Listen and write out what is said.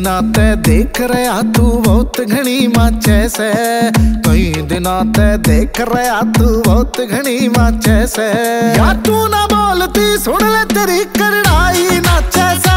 दिना ते देख रहा तू बहुत घनी माचे से, कई दिना ते देख रहा तू बहुत घनी माचे से। यार तू ना बोलती सुन ले तेरी करड़ाई नाचे से।